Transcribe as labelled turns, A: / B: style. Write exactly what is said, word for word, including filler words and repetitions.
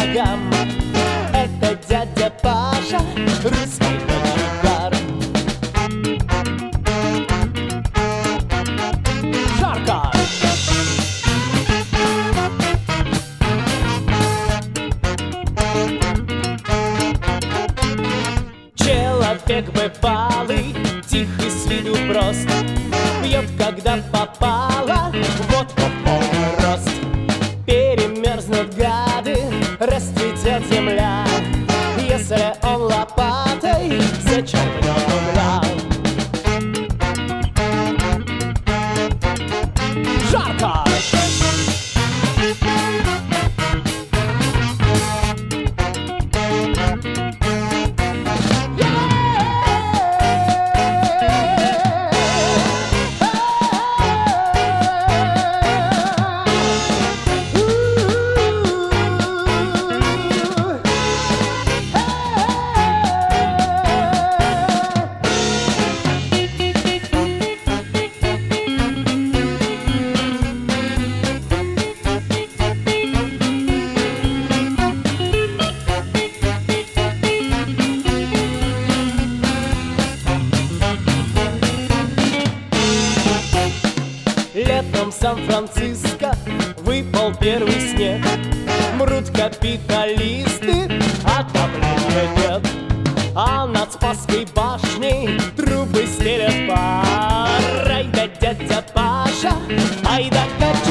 A: ногам. Это дядя Паша, русский кочегар. Жарко! Человек бывалый, тихий с виду прост, пьет, когда попало, водка в полный рост. Перемерзнут гады, расцветет земля, если он лопатой зачерпнет угля. Жарко! Летом в Сан-Франциско выпал первый снег. Мрут капиталисты, а давления нет. А над Спасской башней трубы стелят пар. Ай да дядя Паша, ай да кача.